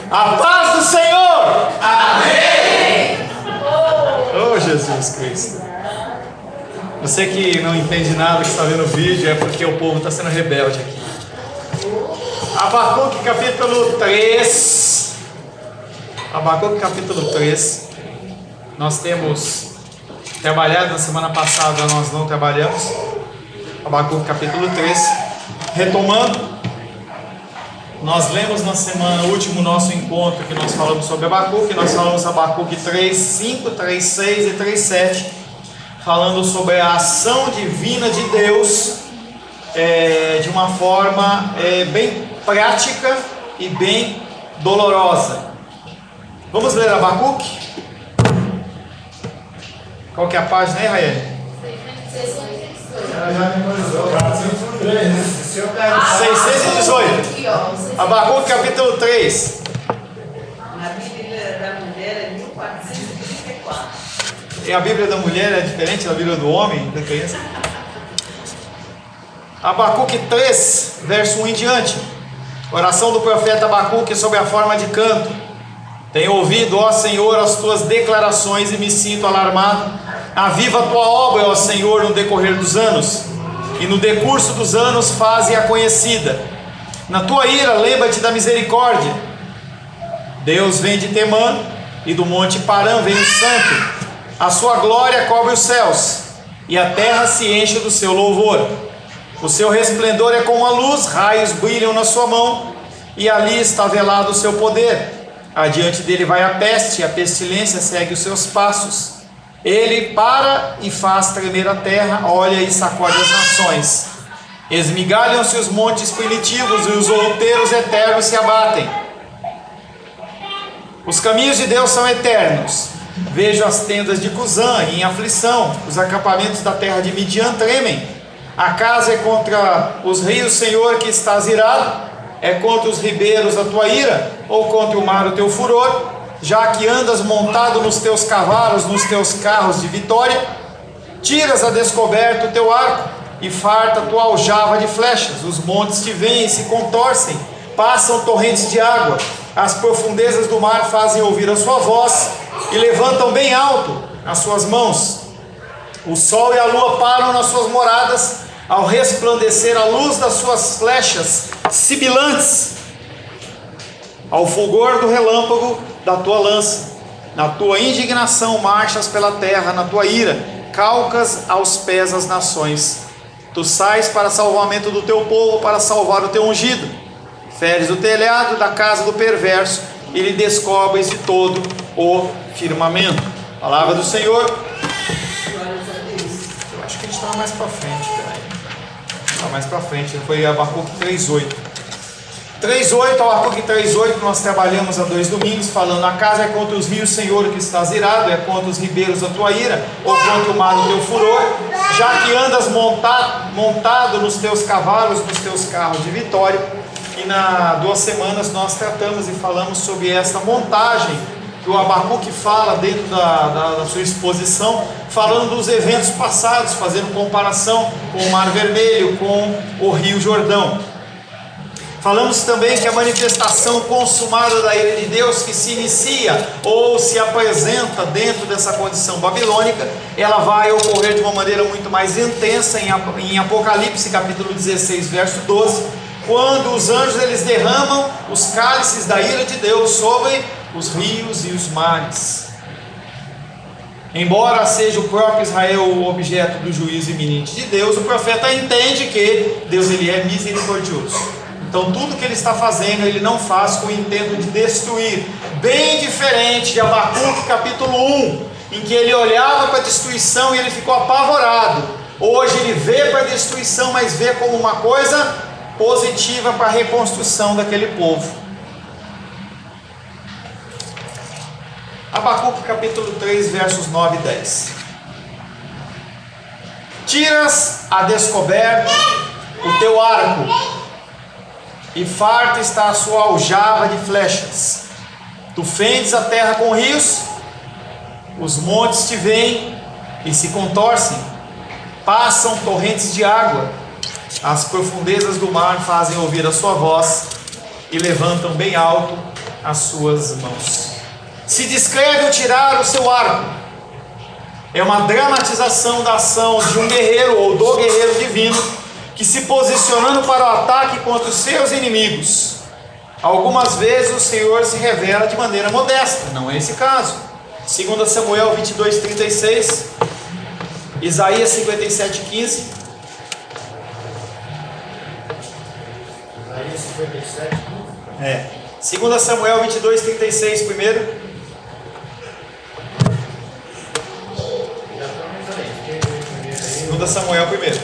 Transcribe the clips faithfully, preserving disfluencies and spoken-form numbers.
A paz do Senhor! Amém! Oh, Jesus Cristo! Você que não entende nada que está vendo o vídeo, é porque o povo está sendo rebelde aqui. Abacuque capítulo três. Abacuque capítulo três. Nós temos trabalhado, na semana passada nós não trabalhamos. Abacuque capítulo três. Retomando, nós lemos na semana, o último nosso encontro que nós falamos sobre Abacuque, nós falamos Abacuque três, cinco, três, seis e três, sete, falando sobre a ação divina de Deus, é, de uma forma é, bem prática e bem dolorosa. Vamos ler Abacuque? Qual que é a página aí, Raeli? Ela já memorizou, quatrocentos e três. seiscentos e dezoito. Abacuque capítulo três. Na Bíblia da Mulher é mil quatrocentos e trinta e quatro. E a Bíblia da mulher é diferente da Bíblia do homem, da criança? Abacuque três, verso um em diante. Oração do profeta Abacuque sobre a forma de canto. Tenho ouvido, ó Senhor, as tuas declarações e me sinto alarmado. Aviva a tua obra, ó Senhor, no decorrer dos anos, e no decurso dos anos faze-a conhecida. Na tua ira lembra-te da misericórdia. Deus vem de Temã, e do monte Parã vem o santo. A sua glória cobre os céus, e a terra se enche do seu louvor. O seu resplendor é como a luz, raios brilham na sua mão, e ali está velado o seu poder. Adiante dele vai a peste, e a pestilência segue os seus passos. Ele para e faz tremer a terra, olha e sacode as nações. Esmigalham-se os montes primitivos, e os outeiros eternos se abatem. Os caminhos de Deus são eternos. Vejo as tendas de Cusã em aflição, os acampamentos da terra de Midian tremem. Acaso é contra os rios, Senhor, que estás irado? É contra os ribeiros a tua ira? Ou contra o mar o teu furor? Já que andas montado nos teus cavalos, nos teus carros de vitória, tiras a descoberto o teu arco, e farta a tua aljava de flechas. Os montes te veem e se contorcem, passam torrentes de água, as profundezas do mar fazem ouvir a sua voz, e levantam bem alto as suas mãos. O sol e a lua param nas suas moradas, ao resplandecer a luz das suas flechas sibilantes, ao fulgor do relâmpago da tua lança. Na tua indignação marchas pela terra, na tua ira calcas aos pés as nações. Tu sais para salvamento do teu povo, para salvar o teu ungido. Feres o telhado da casa do perverso, e lhe descobres de todo o firmamento. Palavra do Senhor. Eu acho que a gente estava mais para frente, peraí. Estava mais para frente, foi Abacuque três, oito. três oito, Abacuque três oito, nós trabalhamos há dois domingos, falando: a casa é contra os rios, Senhor, que estás irado, é contra os ribeiros a tua ira, ou contra o mar o teu furor, já que andas montado, montado nos teus cavalos, nos teus carros de vitória. E na duas semanas nós tratamos e falamos sobre esta montagem que o Abacuque fala dentro da, da, da sua exposição, falando dos eventos passados, fazendo comparação com o Mar Vermelho, com o Rio Jordão. Falamos também que a manifestação consumada da ira de Deus, que se inicia ou se apresenta dentro dessa condição babilônica, ela vai ocorrer de uma maneira muito mais intensa em Apocalipse capítulo dezesseis, verso doze, quando os anjos eles derramam os cálices da ira de Deus sobre os rios e os mares. Embora seja o próprio Israel o objeto do juízo iminente de Deus, o profeta entende que Deus ele é misericordioso. Então tudo que ele está fazendo, ele não faz com o intento de destruir. Bem diferente de Abacuque capítulo um, em que ele olhava para a destruição e ele ficou apavorado. Hoje ele vê para a destruição, mas vê como uma coisa positiva para a reconstrução daquele povo. Abacuque capítulo três, versos nove e dez. Tiras a descoberto o teu arco, e farta está a sua aljava de flechas. Tu fendes a terra com rios, os montes te veem e se contorcem, passam torrentes de água, as profundezas do mar fazem ouvir a sua voz, e levantam bem alto as suas mãos. Se descreve o tirar o seu arco. É uma dramatização da ação de um guerreiro ou do guerreiro divino que se posicionando para o ataque contra os seus inimigos. Algumas vezes o Senhor se revela de maneira modesta, não é esse caso. Segundo Samuel vinte e dois, trinta e seis, Isaías cinquenta e sete, quinze. Isaías cinquenta e sete, É. Segundo Samuel vinte e dois, trinta e seis primeiro. Segundo Samuel primeiro.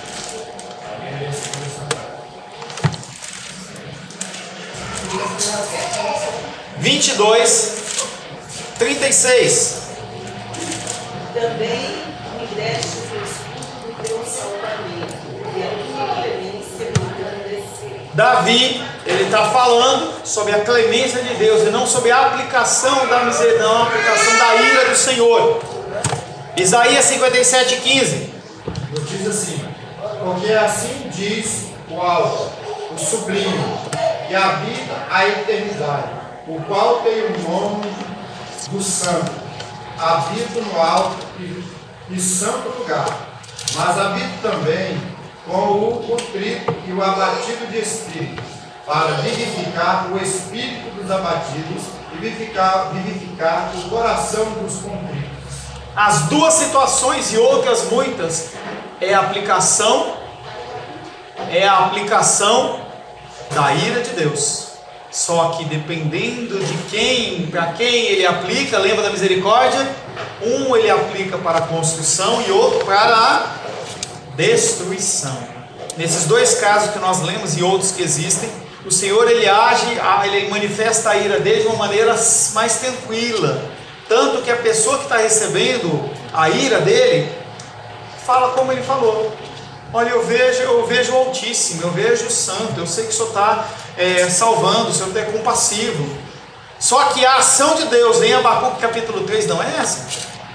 vinte e dois, trinta e seis. Também me deste o escudo do teu salvamento, e a tua clemência me engrandeceu. Davi, ele está falando sobre a clemência de Deus e não sobre a aplicação da misericórdia, não, a aplicação da ira do Senhor. Isaías cinquenta e sete, quinze. diz assim: porque assim diz o alto, o sublime, que habita a eternidade, o qual tem o nome do santo. Habito no alto e, e santo lugar, mas habito também com o contrito e o abatido de espírito, para vivificar o espírito dos abatidos e vivificar, vivificar o coração dos contritos. As duas situações e outras muitas é a aplicação, é a aplicação da ira de Deus. Só que dependendo de quem, para quem ele aplica, lembra da misericórdia? Um ele aplica para a construção e outro para a destruição. Nesses dois casos que nós lemos e outros que existem, o Senhor ele age, ele manifesta a ira dele de uma maneira mais tranquila, tanto que a pessoa que está recebendo a ira dele fala como ele falou: olha, eu vejo, eu vejo o Altíssimo, eu vejo o Santo, eu sei que o Senhor está é, salvando, o Senhor é compassivo. Só que a ação de Deus em Abacuque capítulo três não é essa.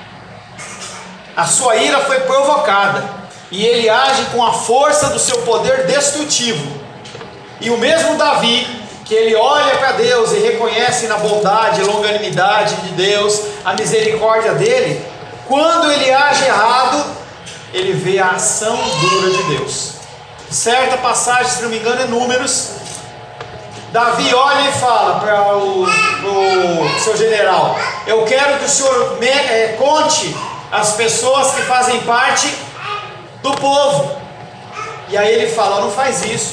A sua ira foi provocada e ele age com a força do seu poder destrutivo. E o mesmo Davi, que ele olha para Deus e reconhece na bondade e longanimidade de Deus, a misericórdia dele, quando ele age errado, ele vê a ação dura de Deus. Certa passagem, se não me engano, é Números. Davi olha e fala para o, o seu general: eu quero que o senhor me, é, conte as pessoas que fazem parte do povo. E aí ele fala: não faz isso,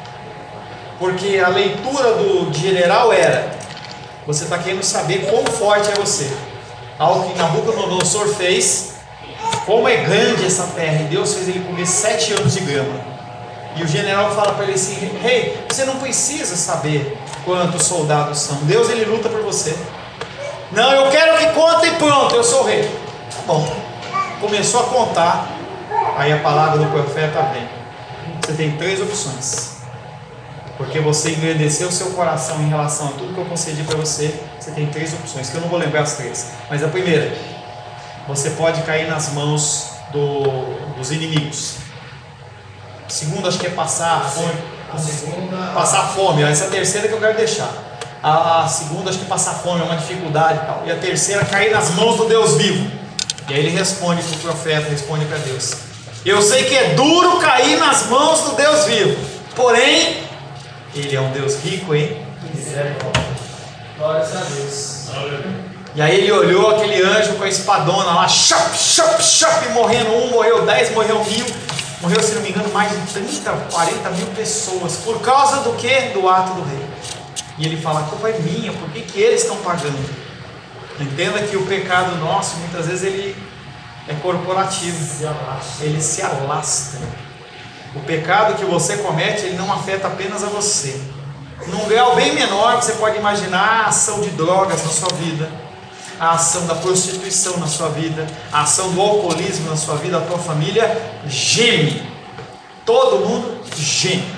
porque a leitura do general era: você está querendo saber quão forte é você. Algo que Nabucodonosor fez. Como é grande essa terra, e Deus fez ele comer sete anos de grama. E o general fala para ele assim: rei, hey, você não precisa saber quantos soldados são, Deus ele luta por você. Não, eu quero que conte e pronto, eu sou o rei. Tá bom. Começou a contar. Aí a palavra do profeta vem: você tem três opções, porque você engrandeceu o seu coração em relação a tudo que eu concedi para você. Você tem três opções, que eu não vou lembrar as três, mas a primeira: você pode cair nas mãos do, dos inimigos. Segundo, acho que é passar fome. A segunda... Passar fome, essa é a terceira que eu quero deixar. A, a segunda, acho que é passar fome, é uma dificuldade e tal. E a terceira, cair nas mãos do Deus vivo. E aí ele responde para o profeta, responde para Deus: eu sei que é duro cair nas mãos do Deus vivo, porém, ele é um Deus rico em misericórdia. Glória a Deus. E aí ele olhou aquele anjo com a espadona lá, chop, chop, chop, morrendo um, morreu dez, morreu mil, morreu, se não me engano, mais de trinta, quarenta mil pessoas. Por causa do que? Do ato do rei. E ele fala: a culpa é minha, por que, que eles estão pagando? Entenda que o pecado nosso, muitas vezes, ele é corporativo, ele se alastra. O pecado que você comete, ele não afeta apenas a você. Num grau bem menor, você pode imaginar a ação de drogas na sua vida, a ação da prostituição na sua vida, a ação do alcoolismo na sua vida. A tua família geme, todo mundo geme.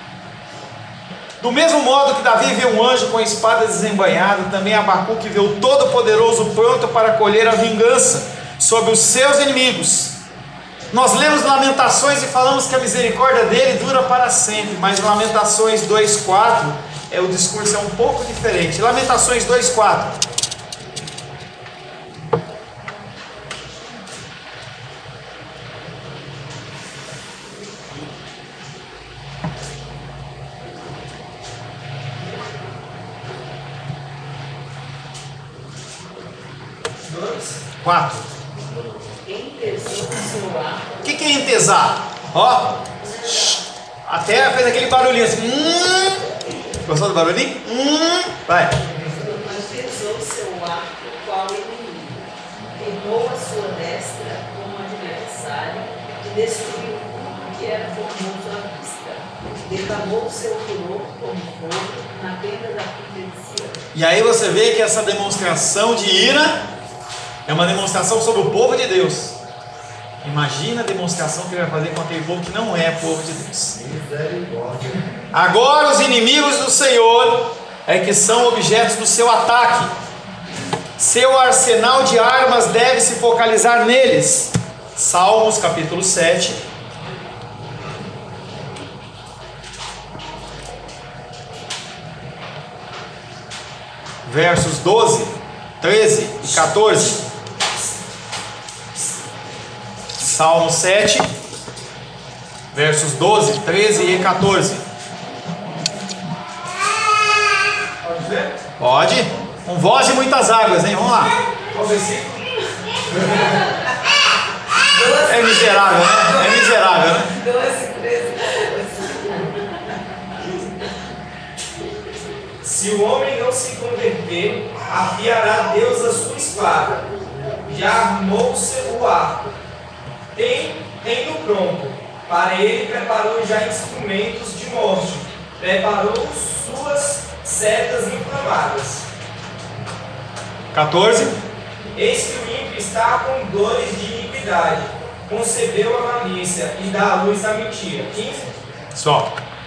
Do mesmo modo que Davi viu um anjo com a espada desembainhada, também Abacuque viu o Todo-Poderoso pronto para colher a vingança sobre os seus inimigos. Nós lemos Lamentações e falamos que a misericórdia dele dura para sempre, mas Lamentações dois, quatro é, o discurso é um pouco diferente. Lamentações dois, quatro. quatro. Entesou o seu arco. O que, que é entesar? Ó, até fez aquele barulhinho assim. Hum. Gostou do barulhinho? Hum. Vai. Entesou o seu arco, qual inimigo. Firmou a sua destra como adversário e destruiu tudo que era formoso à vista. Derramou o seu furor como fogo na tenda da filha de Sião. E aí você vê que essa demonstração de ira é uma demonstração sobre o povo de Deus. Imagina a demonstração que ele vai fazer com aquele povo que não é povo de Deus. Agora os inimigos do Senhor é que são objetos do seu ataque. Seu arsenal de armas deve se focalizar neles. Salmos capítulo sete. Versos doze, treze e quatorze. Salmo sete, versos doze, treze e quatorze. Pode ver? Pode? Com voz de muitas águas, hein? Vamos lá. Qual versículo? É miserável, né? É miserável, né? doze, treze, Se o homem não se converter, afiará Deus a sua espada. Já armou o seu arco. Tem, tem no pronto. Para ele preparou já instrumentos de morte. Preparou suas setas inflamadas. quatorze. Eis que o ímpio está com dores de iniquidade. Concebeu a malícia e dá a luz à mentira. quinze. Só.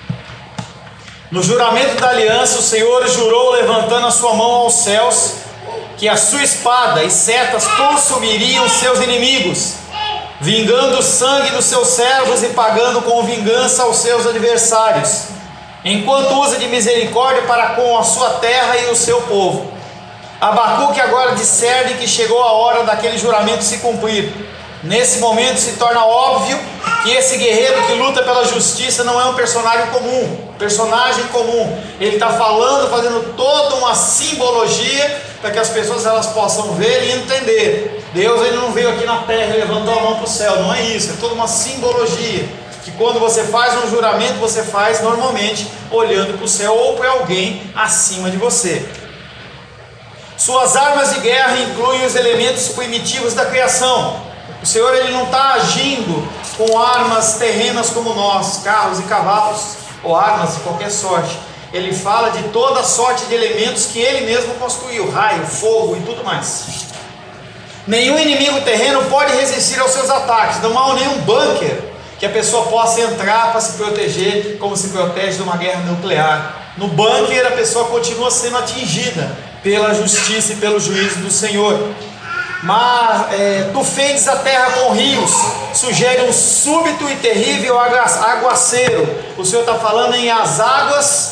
No juramento da aliança, o Senhor jurou, levantando a sua mão aos céus, que a sua espada e setas consumiriam seus inimigos, vingando o sangue dos seus servos e pagando com vingança aos seus adversários, enquanto usa de misericórdia para com a sua terra e o seu povo. Abacuque agora discerne que chegou a hora daquele juramento se cumprir. Nesse momento se torna óbvio que esse guerreiro que luta pela justiça não é um personagem comum, personagem comum. Ele está falando, fazendo toda uma simbologia para que as pessoas elas possam ver e entender. Deus ele não veio aqui na terra e levantou a mão para o céu, não é isso, é toda uma simbologia. Que quando você faz um juramento, você faz normalmente olhando para o céu ou para alguém acima de você. Suas armas de guerra incluem os elementos primitivos da criação. O Senhor ele não está agindo com armas terrenas como nós, carros e cavalos, ou armas de qualquer sorte. Ele fala de toda sorte de elementos que ele mesmo construiu, raio, fogo e tudo mais. Nenhum inimigo terreno pode resistir aos seus ataques. Não há nenhum bunker que a pessoa possa entrar para se proteger como se protege de uma guerra nuclear. No bunker a pessoa continua sendo atingida pela justiça e pelo juízo do Senhor. Mas é, tu fendes a terra com rios, sugere um súbito e terrível aguaceiro. O Senhor está falando em as águas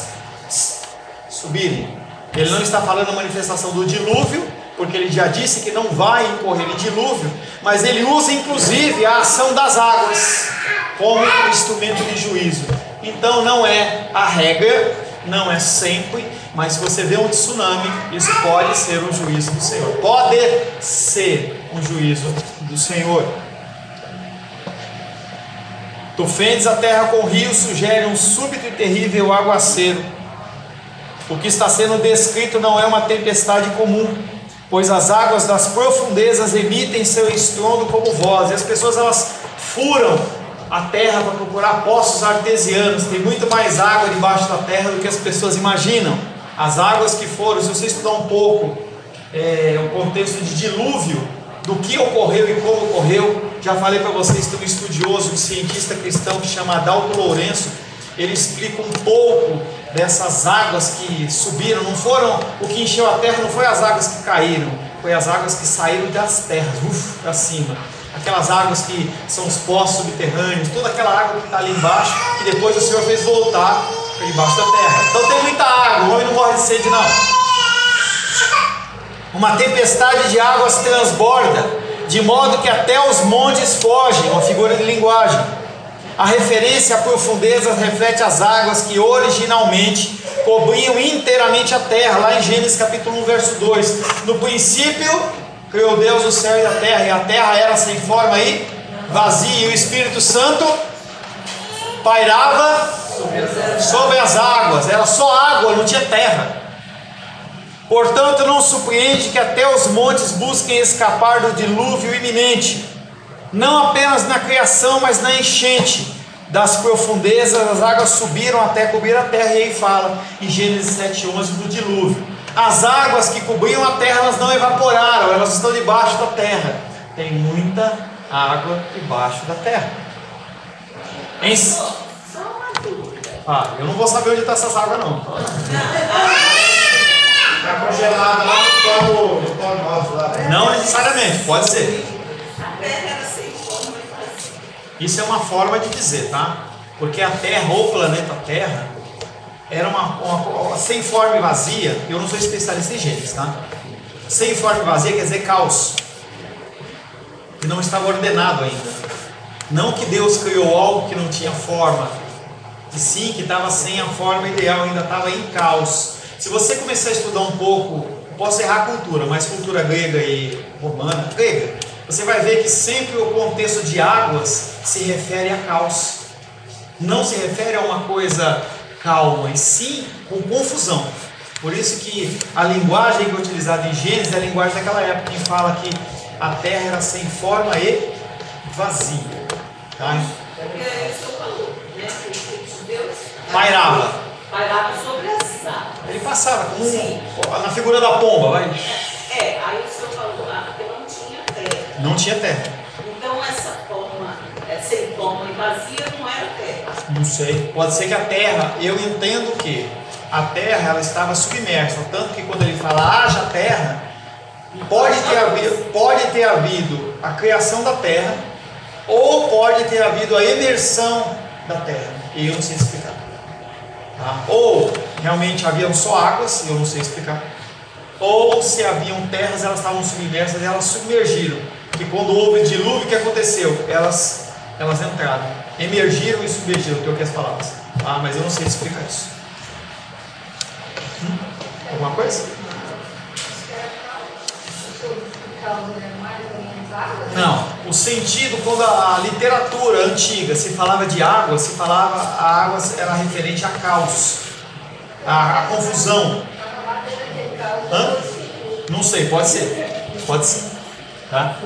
subirem. Ele não está falando da manifestação do dilúvio, porque ele já disse que não vai ocorrer dilúvio, mas ele usa inclusive a ação das águas como um instrumento de juízo. Então não é a regra, não é sempre, mas se você vê um tsunami, isso pode ser um juízo do Senhor. Pode ser um juízo do Senhor. Tu fendes a terra com rios, sugere um súbito e terrível aguaceiro. O que está sendo descrito não é uma tempestade comum, pois as águas das profundezas emitem seu estrondo como voz, e as pessoas elas furam a terra para procurar poços artesianos. Tem muito mais água debaixo da terra do que as pessoas imaginam. As águas que foram, se você estudar um pouco é, o contexto de dilúvio, do que ocorreu e como ocorreu, já falei para vocês, tem um estudioso, um cientista cristão que chama Adalto Lourenço. Ele explica um pouco dessas águas que subiram. Não foram, o que encheu a terra não foi as águas que caíram, foi as águas que saíram das terras, uf, para cima. Aquelas águas que são os poços subterrâneos, toda aquela água que está ali embaixo, que depois o Senhor fez voltar debaixo da terra. Então tem muita água, o homem não morre de sede não. Uma tempestade de águas transborda, de modo que até os montes fogem, uma figura de linguagem. A referência a profundezas reflete as águas que originalmente cobriam inteiramente a terra, lá em Gênesis capítulo um, verso dois. No princípio, criou Deus o céu e a terra, e a terra era sem forma e vazia, e o Espírito Santo pairava sobre as águas, era só água, não tinha terra. Portanto, não surpreende que até os montes busquem escapar do dilúvio iminente, não apenas na criação, mas na enchente. Das profundezas as águas subiram até cobrir a terra, e aí fala em Gênesis sete, onze do dilúvio. As águas que cobriam a terra, elas não evaporaram, elas estão debaixo da terra. Tem muita água debaixo da terra. Em... Ah, eu não vou saber onde está essas águas não. Está congelada lá no polo, no polo norte lá. Não necessariamente, pode ser. A terra era sem forma e vazia. Isso é uma forma de dizer, tá? Porque a Terra, ou o planeta Terra, era uma, uma, uma sem forma e vazia. Eu não sou especialista em Gênesis, tá? Sem forma e vazia quer dizer caos, que não estava ordenado ainda. Não que Deus criou algo que não tinha forma, e sim que estava sem a forma ideal, ainda estava em caos. Se você começar a estudar um pouco, posso errar a cultura, mas cultura grega e romana, grega, você vai ver que sempre o contexto de águas se refere a caos. Não se refere a uma coisa calma, e sim com confusão. Por isso que a linguagem que é utilizada em Gênesis é a linguagem daquela época, que fala que a terra era sem forma e vazia. Tá? Porque é isso que eu falou, né? Que o Espírito de Deus Pairava. pairava sobre as águas. Ele passava como Sim. um, na figura da pomba, vai. É, aí o senhor falou, ah, porque não tinha terra. Não tinha terra. Então essa forma, é, sem forma e vazia, não era terra. Não sei. Pode ser que a terra, eu entendo que a terra ela estava submersa, tanto que quando ele fala haja terra, pode ter havido, pode ter havido a criação da terra, ou pode ter havido a imersão da terra. E eu não sei explicar. Tá? Ou realmente haviam só águas, eu não sei explicar. Ou se haviam terras, elas estavam submersas e elas submergiram. Que quando houve dilúvio, o que aconteceu? Elas, elas entraram, emergiram e submergiram, tem outras palavras. Ah, mas eu não sei explicar isso. Hum? Alguma coisa? Não, o sentido, quando a literatura antiga se falava de água, se falava, a água era referente a caos, a, a confusão. Hã? Não sei, pode ser, pode ser, tá?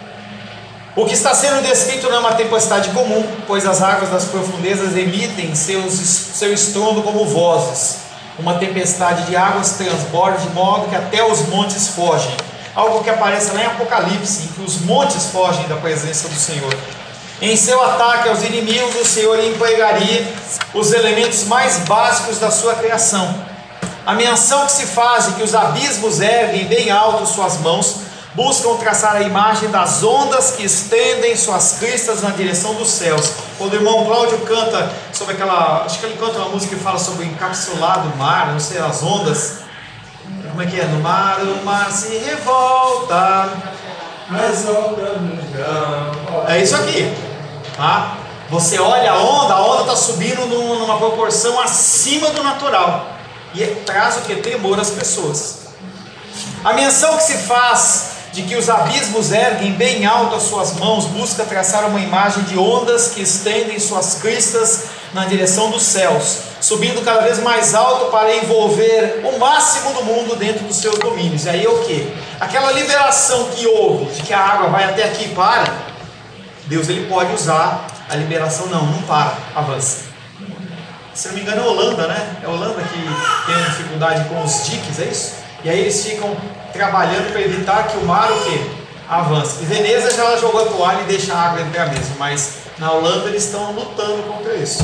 O que está sendo descrito não é uma tempestade comum, pois as águas das profundezas emitem seus, seu estrondo como vozes. Uma tempestade de águas transborda de modo que até os montes fogem. Algo que aparece lá em Apocalipse, em que os montes fogem da presença do Senhor. Em seu ataque aos inimigos, o Senhor empregaria os elementos mais básicos da sua criação. A menção que se faz de que os abismos erguem bem alto suas mãos, buscam traçar a imagem das ondas que estendem suas cristas na direção dos céus. Quando o irmão Cláudio canta sobre aquela, acho que ele canta uma música que fala sobre o encapsulado mar, não sei, as ondas. Como é que é? No mar, o mar se revolta, mas onda não. É isso aqui, tá? Você olha a onda, a onda está subindo numa proporção acima do natural, e traz o que? Temor às pessoas. A menção que se faz de que os abismos erguem bem alto as suas mãos, busca traçar uma imagem de ondas que estendem suas cristas na direção dos céus, subindo cada vez mais alto para envolver o máximo do mundo dentro dos seus domínios. E aí é o que? Aquela liberação que houve, de que a água vai até aqui e para, Deus ele pode usar a liberação, não, não para, avança. Se não me engano é Holanda, né? É Holanda que tem dificuldade com os diques, é isso? E aí eles ficam trabalhando para evitar que o mar o quê? Avance. E Veneza já jogou a toalha e deixa a água entrar mesmo, mas na Holanda eles estão lutando contra isso.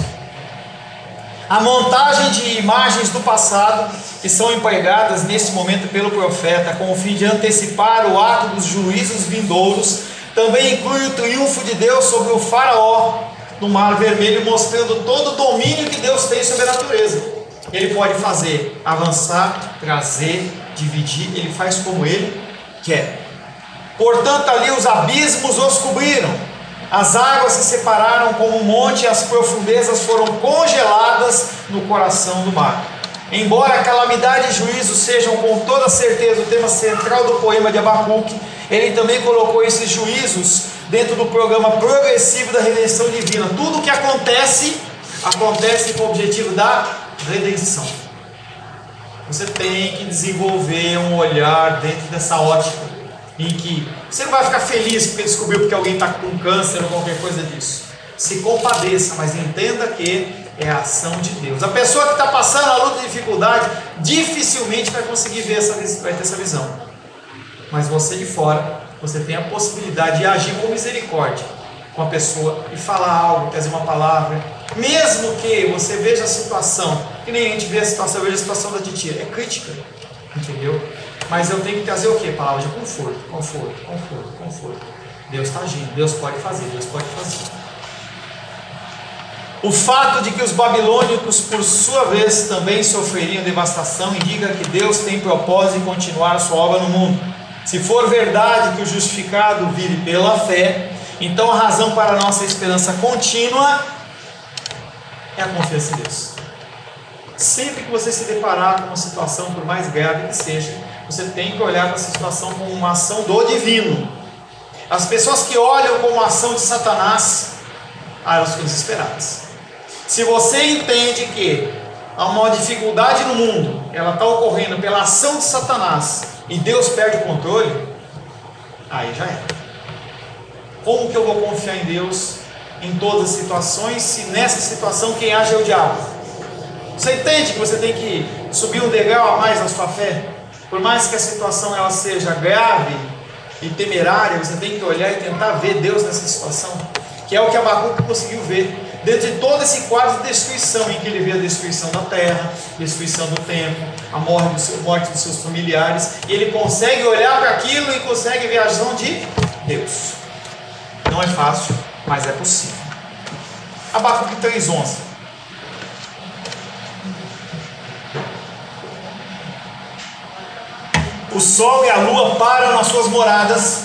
A montagem de imagens do passado que são empregadas neste momento pelo profeta com o fim de antecipar o ato dos juízos vindouros também inclui o triunfo de Deus sobre o faraó no Mar Vermelho, mostrando todo o domínio que Deus tem sobre a natureza. Ele pode fazer avançar, trazer, dividir, ele faz como ele quer. Portanto, ali os abismos os cobriram, as águas se separaram como um monte e as profundezas foram congeladas no coração do mar. Embora calamidade e juízo sejam com toda certeza o tema central do poema de Abacuque, ele também colocou esses juízos dentro do programa progressivo da redenção divina. Tudo o que acontece, acontece com o objetivo da redenção. Você tem que desenvolver um olhar dentro dessa ótica, em que você não vai ficar feliz porque descobriu porque alguém está com câncer ou qualquer coisa disso. Se compadeça, mas entenda que é a ação de Deus. A pessoa que está passando a luta de dificuldade dificilmente vai conseguir ver essa, vai ter essa visão. Mas você de fora, você tem a possibilidade de agir com misericórdia com a pessoa e falar algo, trazer uma palavra, mesmo que você veja a situação, que nem a gente vê a situação, eu vejo a situação da titia, é crítica, entendeu? Mas eu tenho que trazer o que? Palavra de conforto, conforto, conforto, conforto. Deus está agindo, Deus pode fazer, Deus pode fazer. O fato de que os babilônicos, por sua vez, também sofreriam devastação, indica que Deus tem propósito em continuar a sua obra no mundo. Se for verdade que o justificado vive pela fé, então a razão para a nossa esperança contínua é a confiança em Deus. Sempre que você se deparar com uma situação, por mais grave que seja, você tem que olhar para essa situação como uma ação do divino. As pessoas que olham como uma ação de Satanás, ah, elas ficam desesperadas. Se você entende que há uma dificuldade no mundo, ela está ocorrendo pela ação de Satanás, e Deus perde o controle, aí já é. Como que eu vou confiar em Deus em todas as situações, se nessa situação quem age é o diabo? Você entende que você tem que subir um degrau a mais na sua fé? Por mais que a situação ela seja grave e temerária, você tem que olhar e tentar ver Deus nessa situação, que é o que Abacuque conseguiu ver. Dentro de todo esse quadro de destruição, em que ele vê a destruição da terra, destruição do templo, a morte, do seu, morte dos seus familiares, e ele consegue olhar para aquilo e consegue ver a ação de Deus. Não é fácil, mas é possível. Abacuque três, onze. O sol e a lua param nas suas moradas,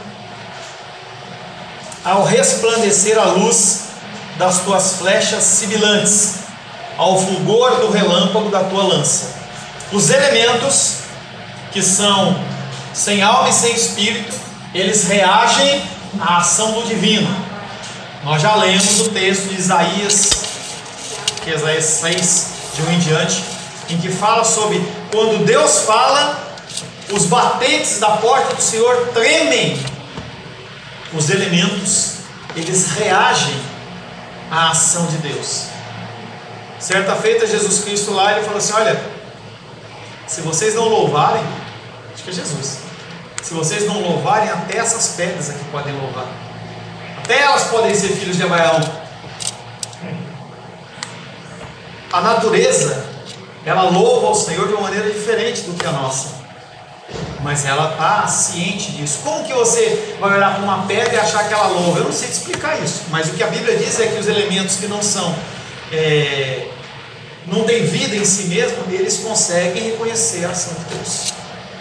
ao resplandecer a luz das tuas flechas sibilantes, ao fulgor do relâmpago da tua lança. Os elementos, que são sem alma e sem espírito, eles reagem à ação do divino. Nós já lemos o texto de Isaías, que é Isaías seis, de um em diante, em que fala sobre quando Deus fala, os batentes da porta do Senhor tremem. Os elementos, eles reagem à ação de Deus. Certa feita, Jesus Cristo lá, ele falou assim: olha, se vocês não louvarem, acho que é Jesus, se vocês não louvarem, até essas pedras aqui podem louvar, até elas podem ser filhos de Abraão. A natureza, ela louva ao Senhor de uma maneira diferente do que a nossa, mas ela está ciente disso. Como que você vai olhar para uma pedra e achar que ela louva? Eu não sei te explicar isso, mas o que a Bíblia diz é que os elementos que não são é, não têm vida em si mesmo, eles conseguem reconhecer a ação de Deus.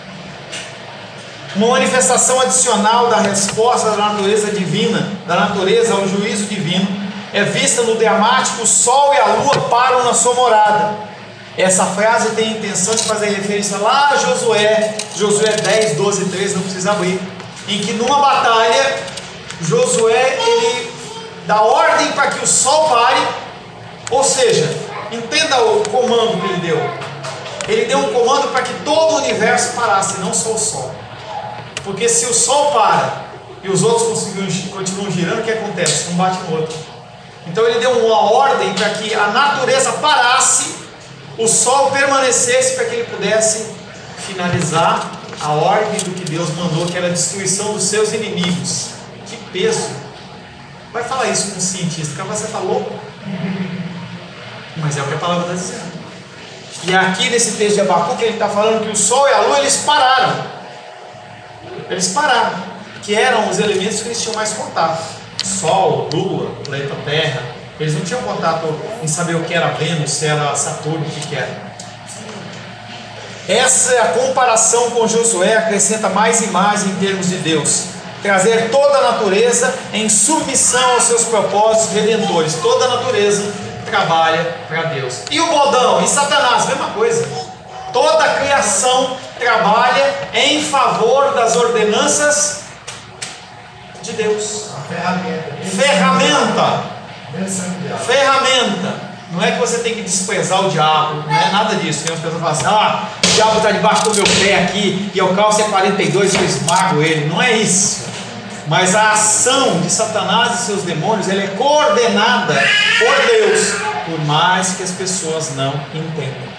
Uma manifestação adicional da resposta da natureza divina, da natureza ao juízo divino, é vista no dramático: o sol e a lua param na sua morada. Essa frase tem a intenção de fazer referência lá a Josué, Josué dez, doze, treze, não precisa abrir, em que numa batalha, Josué, ele dá ordem para que o sol pare, ou seja, entenda o comando que ele deu, ele deu um comando para que todo o universo parasse, não só o sol, porque se o sol para, e os outros continuam girando, o que acontece? Um bate no outro. Então ele deu uma ordem para que a natureza parasse, o sol permanecesse, para que ele pudesse finalizar a ordem do que Deus mandou, que era a destruição dos seus inimigos. Que peso! Vai falar isso com um cientista, que você está louco? Mas é o que a palavra está dizendo. E aqui nesse texto de Abacuque, ele está falando que o sol e a lua, eles pararam. Eles pararam, que eram os elementos que eles tinham mais contato. Sol, Lua, planeta Terra. Eles não tinham contato em saber o que era Vênus, se era Saturno, o que, que era. Essa é a comparação com Josué, acrescenta mais e mais em termos de Deus. Trazer toda a natureza em submissão aos seus propósitos redentores. Toda a natureza trabalha para Deus. E o bodão, e Satanás, mesma coisa. Toda a criação trabalha em favor das ordenanças de Deus. A ferramenta. Ferramenta. Ferramenta. Ferramenta. Não é que você tem que desprezar o diabo, não é nada disso. Tem umas pessoas que falam assim: ah, o diabo está debaixo do meu pé aqui e eu calço é quarenta e dois e eu esmago ele. Não é isso. Mas a ação de Satanás e seus demônios, ela é coordenada por Deus, por mais que as pessoas não entendam.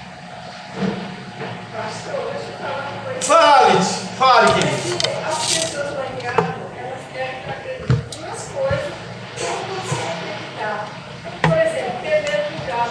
Fale, fale, querido. As pessoas lá em casa, elas querem que acreditem em umas coisas que não conseguem acreditar. Por exemplo, ter medo do diabo.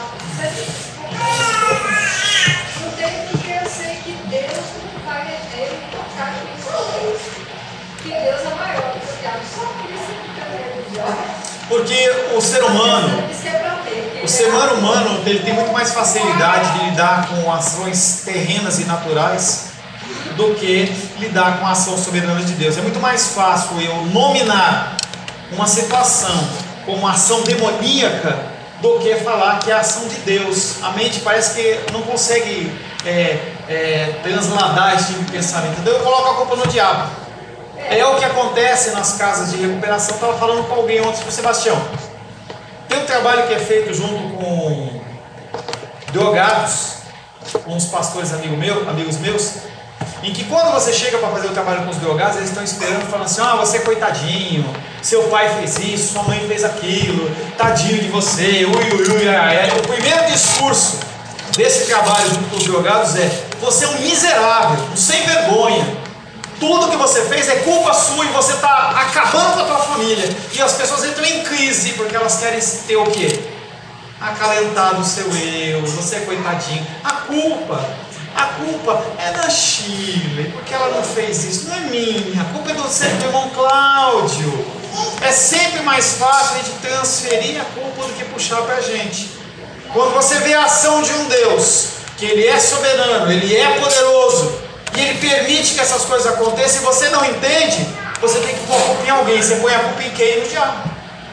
Não tem porque eu sei que Deus não vai meter e tocar com Deus. Que Deus é maior que o diabo. Só por isso que tem medo do diabo. Porque o ser humano, o ser humano humano ele tem muito mais facilidade de lidar com ações terrenas e naturais do que lidar com a ação soberana de Deus. É muito mais fácil eu nominar uma situação como ação demoníaca do que falar que é a ação de Deus. A mente parece que não consegue é, é, transladar esse tipo de pensamento. Então eu coloco a culpa no diabo. É o que acontece nas casas de recuperação. Eu estava falando com alguém ontem, com o Sebastião. Tem um trabalho que é feito junto com drogados, com uns pastores amigos meus, amigos meus, em que quando você chega para fazer o trabalho com os drogados, eles estão esperando, falando assim: ah, você é coitadinho, seu pai fez isso, sua mãe fez aquilo, tadinho de você, ui, ui, ui, é. O primeiro discurso desse trabalho junto com os drogados é: você é um miserável, um sem vergonha, tudo que você fez é culpa sua e você está acabando com a tua família. E as pessoas entram em crise porque elas querem ter o quê? Acalentar no seu eu, você é coitadinho. A culpa A culpa é da Shirley, porque ela não fez isso, não é minha, a culpa é do seu irmão Cláudio. É sempre mais fácil a gente transferir a culpa do que puxar para a gente. Quando você vê a ação de um Deus, que Ele é soberano, Ele é poderoso, e Ele permite que essas coisas aconteçam, e você não entende, você tem que pôr a culpa em alguém. Você põe a culpa em quem? No diabo.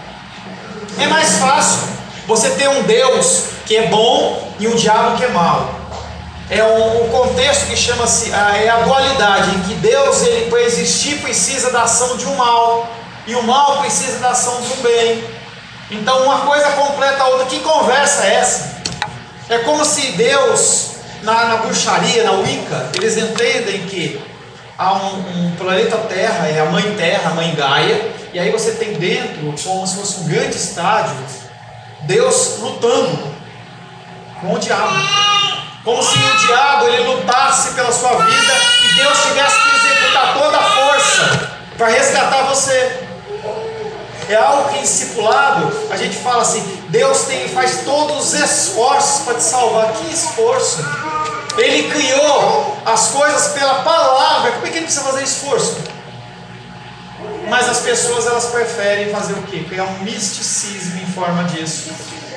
É mais fácil você ter um Deus que é bom e um diabo que é mau. É um, um contexto que chama-se é a dualidade, em que Deus, ele para existir precisa da ação de um mal, e o mal precisa da ação de um bem. Então uma coisa completa a outra. Que conversa é essa? É como se Deus, na, na bruxaria, na Wicca, eles entendem que há um, um planeta Terra, é a mãe Terra, a mãe Gaia, e aí você tem dentro, como se fosse um grande estádio, Deus lutando com o diabo. Como se o diabo ele lutasse pela sua vida e Deus tivesse que executar toda a força para resgatar você. É algo que em discipulado a gente fala assim: Deus tem, faz todos os esforços para te salvar. Que esforço? Ele criou as coisas pela palavra. Como é que ele precisa fazer esforço? Mas as pessoas elas preferem fazer o quê? Criar um misticismo em forma disso.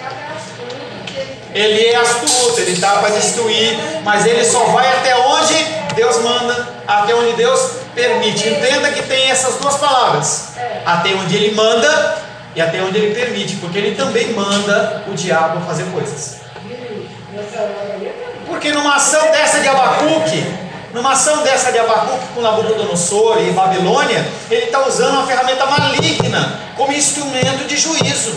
Ele é astuto, ele está para destruir, mas ele só vai até onde Deus manda, até onde Deus permite. Entenda que tem essas duas palavras: até onde ele manda e até onde ele permite, porque ele também manda o diabo fazer coisas. Porque numa ação dessa de Abacuque, numa ação dessa de Abacuque com Nabucodonosor e Babilônia, ele está usando uma ferramenta maligna como instrumento de juízo.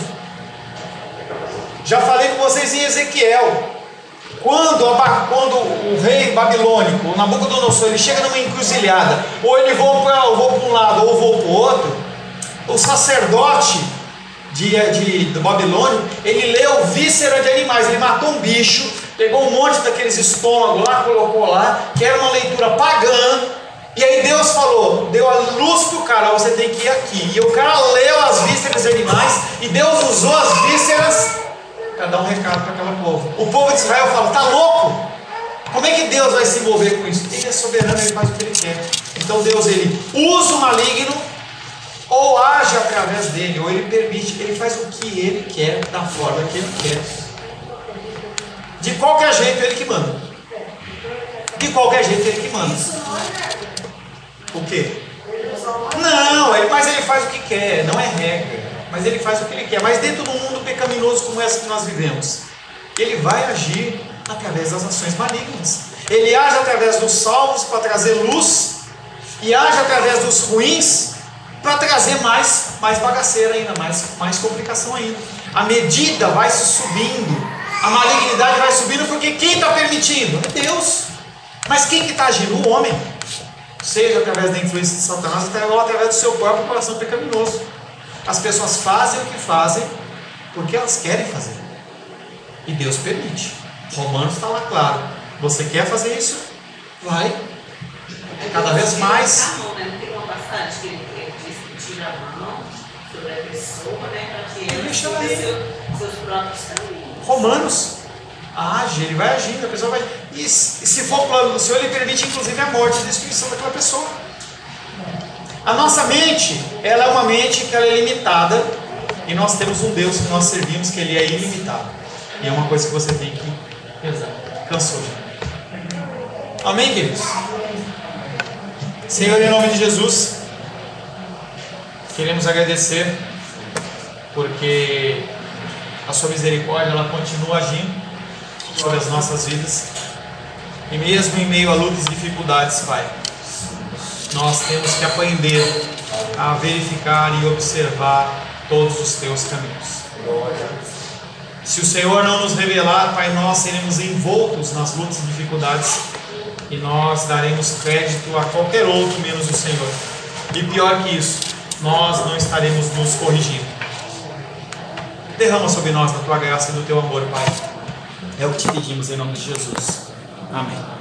Já falei com vocês em Ezequiel, quando, a, quando o rei babilônico, o Nabucodonosor, ele chega numa encruzilhada, ou ele voa para um lado ou voa para o outro, o sacerdote de, de, do Babilônio, ele leu víscera de animais, ele matou um bicho, pegou um monte daqueles estômagos lá, colocou lá, que era uma leitura pagã, e aí Deus falou, deu a luz para o cara: você tem que ir aqui. E o cara leu as vísceras de animais, e Deus usou as vísceras para dar um recado para aquele povo. O povo de Israel fala: tá louco? Como é que Deus vai se envolver com isso? Ele é soberano, ele faz o que ele quer. Então Deus ele usa o maligno ou age através dele, ou ele permite, ele faz o que ele quer, da forma que ele quer. De qualquer jeito ele que manda. De qualquer jeito ele que manda. O quê? Não, ele, mas ele faz o que quer, não é regra. Mas ele faz o que ele quer. Mas dentro do mundo pecaminoso como essa que nós vivemos, ele vai agir através das ações malignas. Ele age através dos salvos para trazer luz, e age através dos ruins para trazer mais, mais bagaceira ainda, mais, mais complicação ainda. A medida vai se subindo, a malignidade vai subindo, porque quem está permitindo? É Deus. Mas quem que está agindo? O homem. Seja através da influência de Satanás, ou através do seu próprio coração pecaminoso. As pessoas fazem o que fazem porque elas querem fazer, e Deus permite. Romanos está lá claro. Você quer fazer isso? Vai. Cada vez mais. Não tem uma passagem que ele diz que tira a mão sobre a pessoa, né, para que ela Deixa ela siga aí. seu- seus próprios caminhos. Romanos age, ele vai agindo, a pessoa vai. E se se for o plano do Senhor, ele permite inclusive a morte e a destruição daquela pessoa. A nossa mente, ela é uma mente que ela é limitada, e nós temos um Deus que nós servimos que ele é ilimitado. E é uma coisa que você tem que pesar. Cansou já. Amém, queridos? Senhor, em nome de Jesus, queremos agradecer porque a sua misericórdia ela continua agindo sobre as nossas vidas, e mesmo em meio a lutas e dificuldades, Pai, nós temos que aprender a verificar e observar todos os teus caminhos. Se o Senhor não nos revelar, Pai, nós seremos envoltos nas lutas e dificuldades, e nós daremos crédito a qualquer outro menos o Senhor. E pior que isso, nós não estaremos nos corrigindo. Derrama sobre nós da tua graça e do teu amor, Pai. É o que te pedimos em nome de Jesus. Amém.